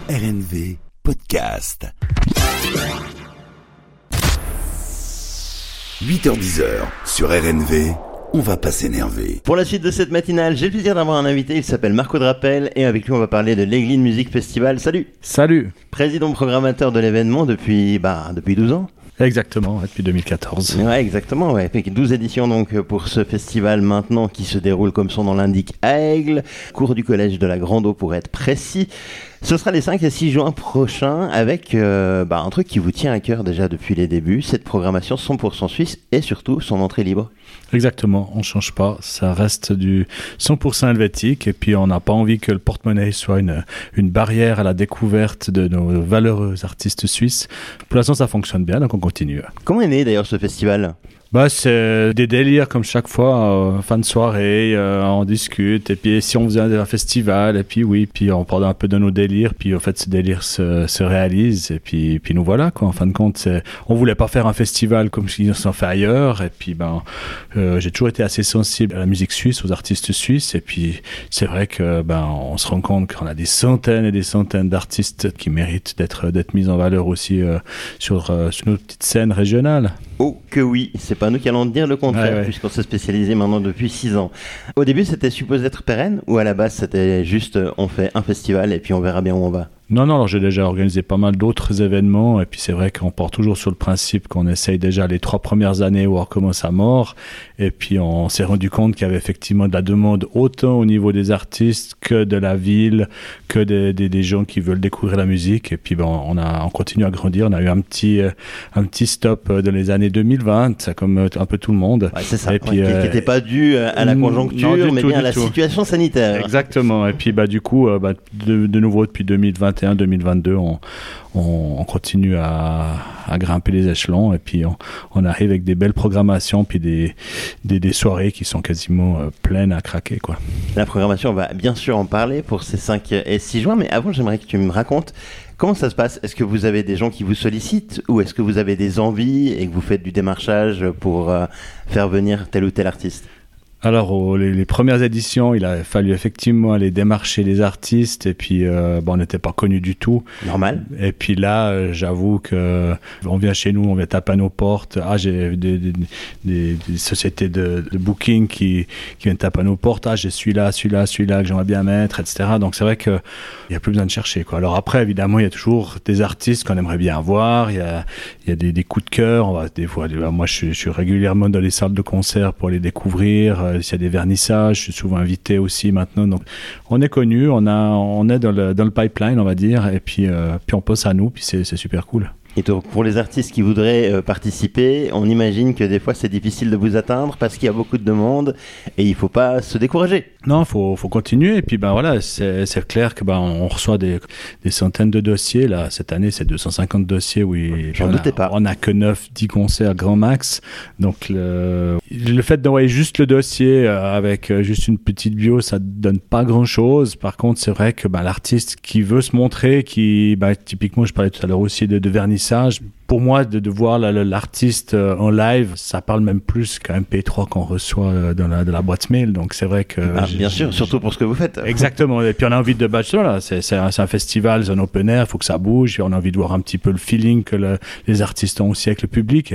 RNV Podcast. 8h-10h sur RNV, on va pas s'énerver. Pour la suite de cette matinale, j'ai le plaisir d'avoir un invité, il s'appelle Marco Drapel et avec lui on va parler de l'Aiglin Music Festival. Salut. Salut. Président programmateur de l'événement depuis 12 ans. Exactement, depuis 2014. Ouais, exactement, ouais. 12 éditions donc pour ce festival maintenant qui se déroule comme son nom l'indique à Aigle, cours du collège de la Grande Eau pour être précis. Ce sera les 5 et 6 juin prochains avec un truc qui vous tient à cœur déjà depuis les débuts, cette programmation 100% suisse et surtout son entrée libre. Exactement, on ne change pas, ça reste du 100% helvétique et puis on n'a pas envie que le porte-monnaie soit une barrière à la découverte de nos valeureux artistes suisses. Pour l'instant ça fonctionne bien, donc on continue. Comment est né d'ailleurs ce festival ? C'est des délires comme chaque fois, fin de soirée, on discute, et puis si on faisait un festival, et puis puis on parle un peu de nos délires, puis en fait ces délires se réalisent, et puis nous voilà, quoi. En fin de compte, on voulait pas faire un festival comme ils s'en fait ailleurs, et puis j'ai toujours été assez sensible à la musique suisse, aux artistes suisses, et puis c'est vrai que on se rend compte qu'on a des centaines et des centaines d'artistes qui méritent d'être mis en valeur aussi sur nos petites scènes régionales. Oh que oui, c'est pas nous qui allons dire le contraire, puisqu'on s'est spécialisé maintenant depuis 6 ans. Au début, c'était supposé être pérenne, ou à la base, c'était juste on fait un festival et puis on verra bien où on va ? Non, alors j'ai déjà organisé pas mal d'autres événements et puis c'est vrai qu'on part toujours sur le principe qu'on essaye déjà les 3 premières années voir comment ça mord et puis on s'est rendu compte qu'il y avait effectivement de la demande autant au niveau des artistes que de la ville, que des gens qui veulent découvrir la musique et puis on continue à grandir, on a eu un petit stop dans les années 2020, comme un peu tout le monde. Ouais, c'est ça, et puis, qui n'était pas dû à la conjoncture mais bien à la situation sanitaire. Exactement, et puis du coup, de nouveau depuis 2021-2022, on continue à grimper les échelons et puis on arrive avec des belles programmations puis des soirées qui sont quasiment pleines à craquer, quoi. La programmation, on va bien sûr en parler pour ces 5 et 6 juin, mais avant j'aimerais que tu me racontes comment ça se passe. Est-ce que vous avez des gens qui vous sollicitent ou est-ce que vous avez des envies et que vous faites du démarchage pour faire venir tel ou tel artiste ? Alors, les premières éditions, il a fallu effectivement aller démarcher les artistes et puis on n'était pas connus du tout. Normal. Et puis là, j'avoue que on vient chez nous, on vient taper à nos portes. J'ai des sociétés de booking qui viennent taper à nos portes. J'ai celui-là que j'aimerais bien mettre, etc. Donc c'est vrai qu'il n'y a plus besoin de chercher, quoi. Alors après, évidemment, il y a toujours des artistes qu'on aimerait bien voir. Il y a des coups de cœur. Moi, je suis régulièrement dans les salles de concert pour les découvrir. S'il y a des vernissages, je suis souvent invité aussi maintenant. Donc, on est connu, on est dans le pipeline, on va dire, et puis on pense à nous, puis c'est super cool. Et donc, pour les artistes qui voudraient participer, on imagine que des fois c'est difficile de vous atteindre parce qu'il y a beaucoup de demandes et il ne faut pas se décourager. Non, faut continuer et puis voilà, c'est clair que on reçoit des centaines de dossiers là. Cette année, c'est 250 dossiers. Oui, j'en doutais pas. On n'a que 9-10 concerts grand max. Donc le fait d'envoyer juste le dossier avec juste une petite bio, ça donne pas grand chose. Par contre, c'est vrai que l'artiste qui veut se montrer, typiquement, je parlais tout à l'heure aussi de vernissage. Pour moi, de voir l'artiste en live, ça parle même plus qu'un MP3 qu'on reçoit dans la boîte mail. Donc c'est vrai que... bien sûr, surtout pour ce que vous faites. Exactement. Et puis on a envie de... c'est un festival, c'est un open air, il faut que ça bouge. On a envie de voir un petit peu le feeling que les artistes ont aussi avec le public.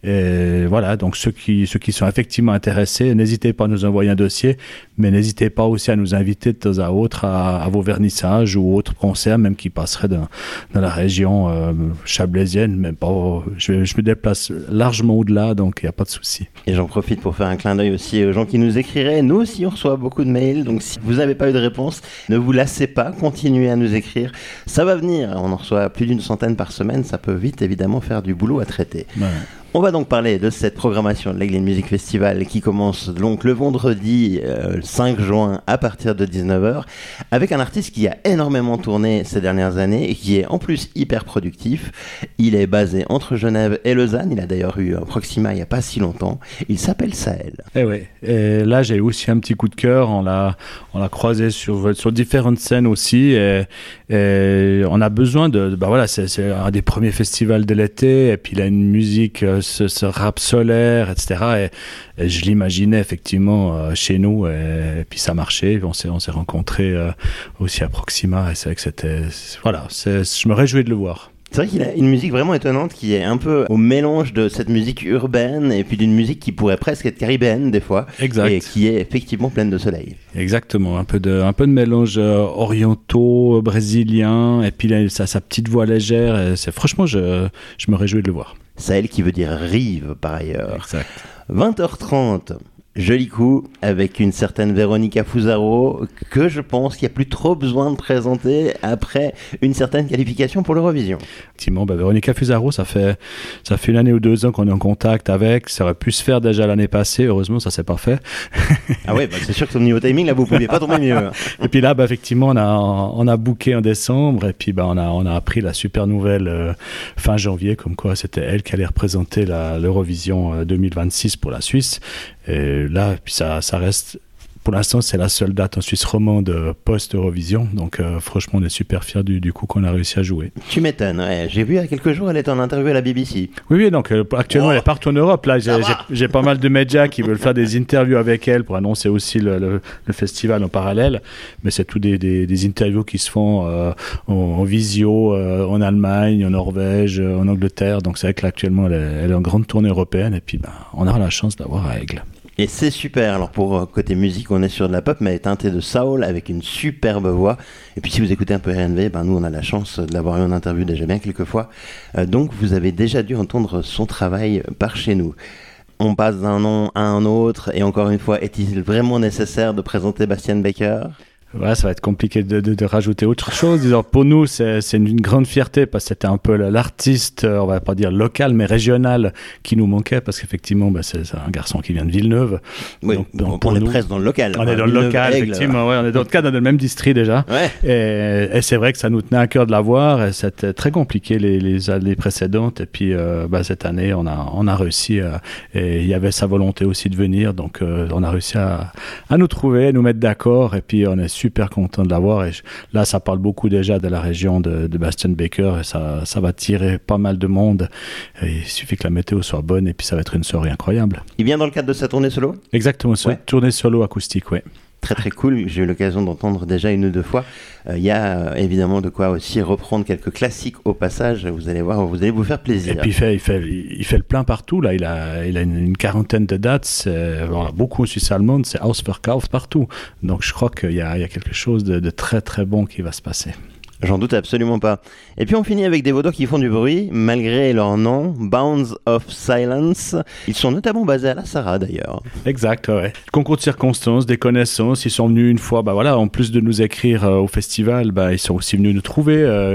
Et voilà, donc ceux qui sont effectivement intéressés, n'hésitez pas à nous envoyer un dossier, mais n'hésitez pas aussi à nous inviter de temps à autre à vos vernissages ou autres concerts, même qui passeraient dans la région chablaisienne, même pas. Je me déplace largement au-delà, donc il n'y a pas de souci. Et j'en profite pour faire un clin d'œil aussi aux gens qui nous écriraient. Nous aussi, on reçoit beaucoup de mails, donc si vous n'avez pas eu de réponse, ne vous lassez pas, continuez à nous écrire. Ça va venir, on en reçoit plus d'une centaine par semaine, ça peut vite évidemment faire du boulot à traiter. Ouais. On va donc parler de cette programmation de l'Aiglin Music Festival qui commence donc le vendredi 5 juin à partir de 19h avec un artiste qui a énormément tourné ces dernières années et qui est en plus hyper productif. Il est basé entre Genève et Lausanne. Il a d'ailleurs eu un Proxima il n'y a pas si longtemps. Il s'appelle Sahel. Et là, j'ai aussi un petit coup de cœur. On l'a croisé sur différentes scènes aussi. Et on a besoin c'est un des premiers festivals de l'été. Et puis il a une musique ce rap solaire, etc. Et je l'imaginais effectivement chez nous, et puis ça marchait. On s'est rencontrés aussi à Proxima, et c'est vrai que je me réjouis de le voir. C'est vrai qu'il a une musique vraiment étonnante qui est un peu au mélange de cette musique urbaine et puis d'une musique qui pourrait presque être caribéenne des fois. Exact. Et qui est effectivement pleine de soleil. Exactement, un peu de mélange orientaux, brésilien, et puis là, sa petite voix légère. Et franchement, je me réjouis de le voir. Sahel qui veut dire rive par ailleurs. Exact. 20h30. Joli coup, avec une certaine Véronica Fusaro, que je pense qu'il n'y a plus trop besoin de présenter après une certaine qualification pour l'Eurovision. Effectivement, Véronica Fusaro, ça fait 1 année ou 2 ans qu'on est en contact avec. Ça aurait pu se faire déjà l'année passée. Heureusement, ça s'est pas fait. Ah ouais, c'est sûr que au niveau timing, là, vous ne pouviez pas tomber mieux. Et puis là, effectivement, on a booké en décembre, et puis on a appris la super nouvelle fin janvier, comme quoi c'était elle qui allait représenter l'Eurovision 2026 pour la Suisse. Et là, puis ça reste, pour l'instant, c'est la seule date en Suisse romande post-Eurovision. Donc, franchement, on est super fiers du coup qu'on a réussi à jouer. Tu m'étonnes, ouais. J'ai vu il y a quelques jours, elle est en interview à la BBC. Oui, donc actuellement, elle est partout en Europe. Là, j'ai pas mal de médias qui veulent faire des interviews avec elle pour annoncer aussi le festival en parallèle. Mais c'est tout des interviews qui se font en visio, en Allemagne, en Norvège, en Angleterre. Donc, c'est vrai que là, actuellement, elle est en grande tournée européenne. Et puis, on aura la chance d'avoir à Aigle. Et c'est super. Alors pour côté musique, on est sur de la pop, mais teintée de soul avec une superbe voix. Et puis si vous écoutez un peu RNV, nous on a la chance de l'avoir eu en interview déjà bien quelques fois. Donc vous avez déjà dû entendre son travail par chez nous. On passe d'un nom à un autre, et encore une fois, est-il vraiment nécessaire de présenter Bastian Baker ? Ouais, ça va être compliqué de rajouter autre chose. Disons, pour nous, c'est une grande fierté parce que c'était un peu l'artiste, on va pas dire local, mais régional qui nous manquait, parce qu'effectivement, c'est un garçon qui vient de Villeneuve. Oui, donc on est presque dans le local. On est dans le local, effectivement. Ouais, on est dans le même district déjà. Ouais. Et c'est vrai que ça nous tenait à cœur de l'avoir. Et c'était très compliqué les années précédentes. Et puis cette année, on a réussi. Et il y avait sa volonté aussi de venir. Donc on a réussi à nous trouver, à nous mettre d'accord. Et puis on est super content de l'avoir, et là ça parle beaucoup déjà de la région de Bastian Baker, et ça va tirer pas mal de monde, et il suffit que la météo soit bonne et puis ça va être une soirée incroyable. Il vient dans le cadre de sa tournée solo ? Exactement, tournée solo acoustique, ouais. Très très cool, j'ai eu l'occasion d'entendre déjà 1 ou 2 fois. Il y a évidemment de quoi aussi reprendre quelques classiques au passage, vous allez voir, vous allez vous faire plaisir. Et puis il fait le plein partout, là il a une 40aine de dates, beaucoup en Suisse allemande, c'est Ausverkauf partout. Donc je crois qu'il y a quelque chose de très très bon qui va se passer. J'en doute absolument pas. Et puis on finit avec des Vaudois qui font du bruit, malgré leur nom, Bounds of Silence. Ils sont notamment basés à la Sarah d'ailleurs. Exact, ouais. Concours de circonstances, des connaissances, ils sont venus une fois, en plus de nous écrire au festival, ils sont aussi venus nous trouver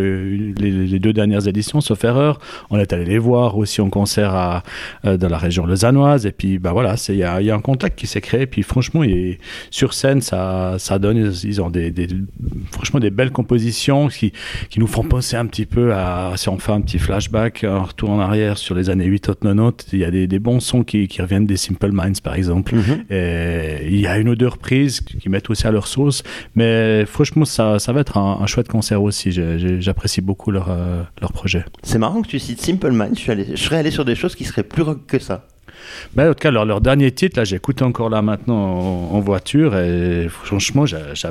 les 2 dernières éditions, sauf erreur. On est allé les voir aussi en concert dans la région lausannoise, et puis il y a un contact qui s'est créé, et puis franchement, sur scène, ça donne, ils ont franchement des belles compositions qui nous font penser un petit peu à, si on fait un petit flashback, un retour en arrière sur les années 80-90, il y a des bons sons qui reviennent des Simple Minds par exemple. Et il y a 1 ou 2 reprises qui mettent aussi à leur sauce, mais franchement ça va être un chouette concert aussi. J'apprécie beaucoup leur projet. C'est marrant que tu cites Simple Minds, je serais allé sur des choses qui seraient plus rock que ça. En tout cas, leur dernier titre, là, j'écoute encore là maintenant en voiture, et franchement,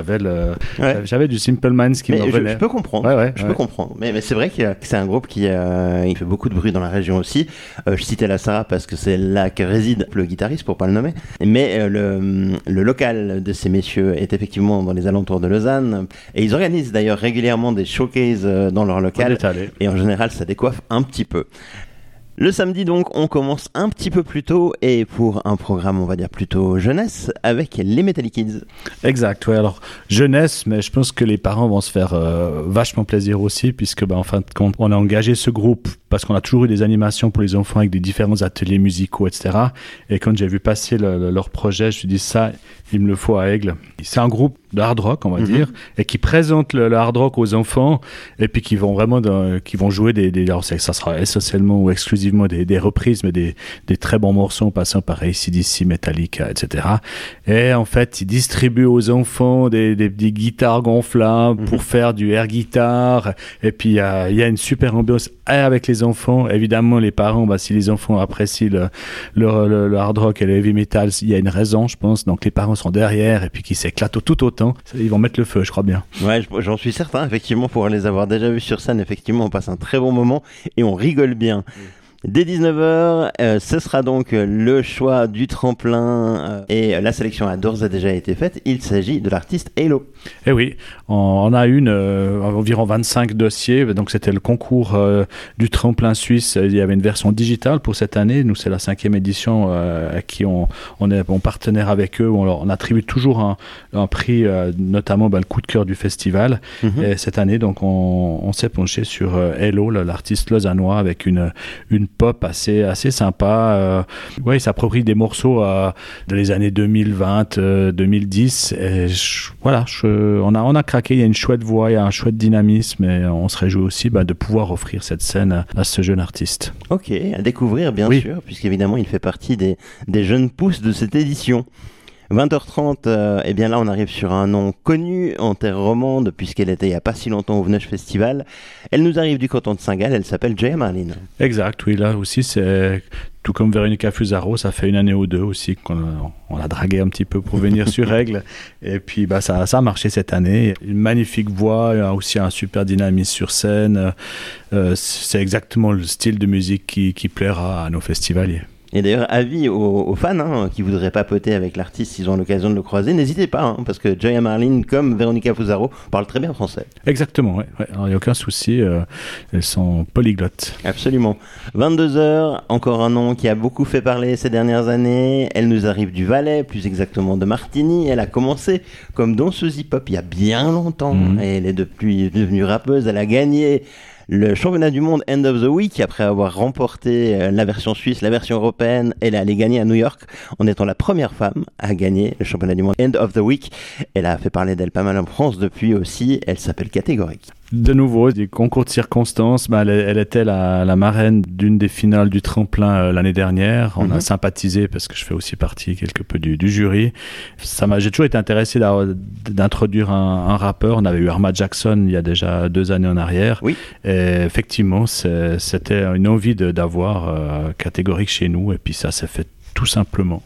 j'avais du Simple Minds qui me revenait. Je peux comprendre. Je peux comprendre. Mais c'est vrai que c'est un groupe qui il fait beaucoup de bruit dans la région aussi. Je citais la Sarah parce que c'est là que réside le guitariste, pour pas le nommer. Mais le local de ces messieurs est effectivement dans les alentours de Lausanne, et ils organisent d'ailleurs régulièrement des showcases dans leur local. Et en général, ça décoiffe un petit peu. Le samedi donc, on commence un petit peu plus tôt, et pour un programme, on va dire plutôt jeunesse, avec les Metallic Kids. Exact, ouais. Alors jeunesse, mais je pense que les parents vont se faire vachement plaisir aussi, puisque en fin de compte, on a engagé ce groupe parce qu'on a toujours eu des animations pour les enfants avec des différents ateliers musicaux, etc. Et quand j'ai vu passer leur projet, je me suis dit ça, il me le faut à Aigle. C'est un groupe de hard rock, on va dire, et qui présentent le hard rock aux enfants, et puis qui vont vraiment qui vont jouer alors ça sera essentiellement ou exclusivement des reprises, mais des très bons morceaux passant par AC/DC, Metallica, etc. Et en fait, ils distribuent aux enfants des guitares gonflables pour faire du air guitar, et puis il y a une super ambiance avec les enfants. Évidemment, les parents, si les enfants apprécient le hard rock et le heavy metal, il y a une raison, je pense, donc les parents sont derrière, et puis qui s'éclatent tout autant. Ils vont mettre le feu, je crois bien. Ouais, j'en suis certain, effectivement, pour les avoir déjà vus sur scène, effectivement, on passe un très bon moment et on rigole bien. Dès 19h, ce sera donc le choix du tremplin et la sélection a d'ores et déjà été faite. Il s'agit de l'artiste Halo. Eh oui, on a environ 25 dossiers. Donc c'était le concours du tremplin suisse. Il y avait une version digitale pour cette année. Nous, c'est la 5e édition à qui on est partenaire avec eux. On attribue toujours un prix, notamment le coup de cœur du festival. Et cette année, donc, on s'est penché sur Halo, l'artiste lausannois, avec une pop assez sympa. Il s'approprie des morceaux de les années 2020, 2010. Et on a craqué. Il y a une chouette voix, il y a un chouette dynamisme, et on se réjouit aussi de pouvoir offrir cette scène à ce jeune artiste. Ok, à découvrir bien sûr, puisqu'évidemment il fait partie des jeunes pousses de cette édition. 20h30, eh bien là on arrive sur un nom connu en terre romande, puisqu'elle était il n'y a pas si longtemps au Vneuch Festival. Elle nous arrive du canton de Saint-Gall, elle s'appelle Joya Marlin. Exact, oui, là aussi c'est tout comme Véronica Fusaro, ça fait une année ou deux aussi qu'on l'a dragué un petit peu pour venir sur Règle, et puis ça a marché cette année. Une magnifique voix, aussi un super dynamisme sur scène, c'est exactement le style de musique qui plaira à nos festivaliers. Et d'ailleurs, avis aux fans qui voudraient papoter avec l'artiste s'ils ont l'occasion de le croiser, n'hésitez pas, parce que Joya Marlin, comme Véronica Fusaro, parle très bien français. Exactement, ouais. Alors, il n'y a aucun souci, elles sont polyglottes. Absolument. 22h, encore un nom qui a beaucoup fait parler ces dernières années. Elle nous arrive du Valais, plus exactement de Martigny. Elle a commencé comme danseuse hip-hop il y a bien longtemps, et elle est depuis devenue rappeuse. Elle a gagné le championnat du monde End of the Week après avoir remporté la version suisse, la version européenne. Elle est allée gagner à New York en étant la première femme à gagner le championnat du monde End of the Week. Elle a fait parler d'elle pas mal en France depuis aussi. Elle s'appelle Catégorique. De nouveau, des concours de circonstances. Elle était la marraine d'une des finales du tremplin l'année dernière. On a sympathisé parce que je fais aussi partie quelque peu du jury. J'ai toujours été intéressé d'introduire un rappeur. On avait eu Arma Jackson il y a déjà 2 années en arrière. Oui. Et effectivement, c'était une envie d'avoir Catégorique chez nous, et puis ça s'est fait tout simplement.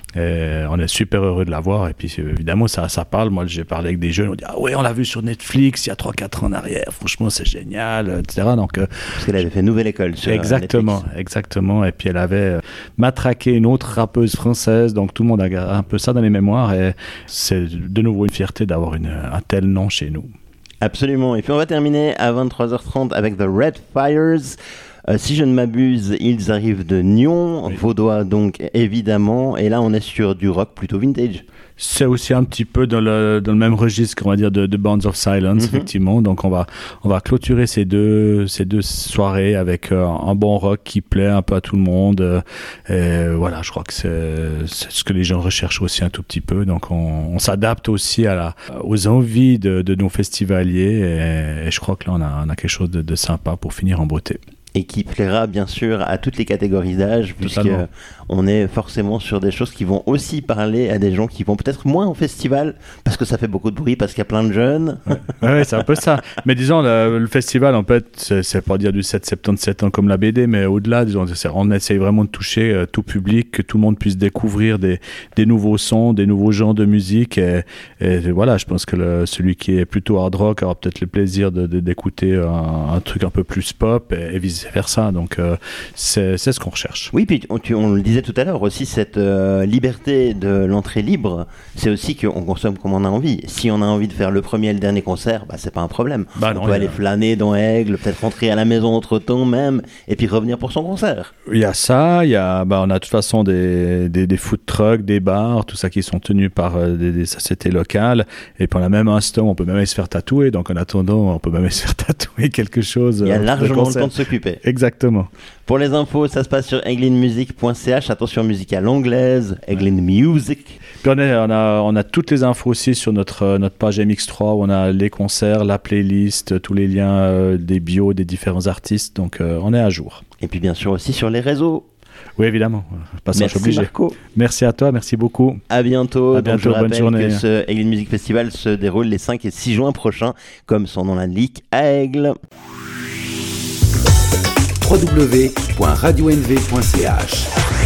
Et on est super heureux de l'avoir, et puis évidemment ça parle. Moi j'ai parlé avec des jeunes, on dit ah ouais, on l'a vu sur Netflix il y a 3-4 ans en arrière, franchement c'est génial, etc. Donc, parce qu'elle avait fait Nouvelle École sur exactement, et puis elle avait matraqué une autre rappeuse française, donc tout le monde a un peu ça dans les mémoires, et c'est de nouveau une fierté d'avoir un tel nom chez nous. Absolument. Et puis on va terminer à 23h30 avec The Red Fires. Si je ne m'abuse, ils arrivent de Nyon, vaudois donc évidemment, et là on est sur du rock plutôt vintage. C'est aussi un petit peu dans le même registre, on va dire, de Bands of Silence, effectivement. Donc on va clôturer ces deux soirées avec un bon rock qui plaît un peu à tout le monde. Et voilà, je crois que c'est ce que les gens recherchent aussi un tout petit peu. Donc on s'adapte aussi aux envies de nos festivaliers, et je crois que là on a quelque chose de sympa pour finir en beauté. Et qui plaira bien sûr à toutes les catégories d'âge, puisqu'on est forcément sur des choses qui vont aussi parler à des gens qui vont peut-être moins au festival, parce que ça fait beaucoup de bruit, parce qu'il y a plein de jeunes. Ouais, c'est un peu ça. Mais disons, le festival, en fait, c'est pas dire du 7-77 ans comme la BD, mais au-delà, disons, on essaye vraiment de toucher tout public, que tout le monde puisse découvrir des nouveaux sons, des nouveaux genres de musique. Et voilà, je pense que celui qui est plutôt hard rock aura peut-être le plaisir d'écouter un truc un peu plus pop, et vice-versa. Donc, c'est ce qu'on recherche. Oui, puis on le disait tout à l'heure aussi, cette liberté de l'entrée libre, c'est aussi qu'on consomme comme on a envie. Si on a envie de faire le premier et le dernier concert, c'est pas un problème. On peut aller flâner dans Aigle, peut-être rentrer à la maison entre-temps même, et puis revenir pour son concert. Il y a ça, on a de toute façon des food trucks, des bars, tout ça qui sont tenus par des sociétés locales, et puis en le même instant, on peut même aller se faire tatouer. Donc en attendant, on peut même aller se faire tatouer quelque chose. Il y a largement le temps de s'occuper. fait. Exactement. Pour les infos, ça se passe sur eglinmusic.ch. Attention, musique à l'anglaise, Eglin Music. Puis on a toutes les infos aussi sur notre page MX3 où on a les concerts, la playlist, tous les liens des bios des différents artistes. Donc on est à jour. Et puis bien sûr aussi sur les réseaux. Oui, évidemment. Passage Merci obligé. Marco. Merci à toi, merci beaucoup. À bientôt. À bientôt, Donc, je bonne rappelle journée. que ce Eglin Music Festival se déroule les 5 et 6 juin prochains, comme son nom l'indique, à Aigle. www.radionv.ch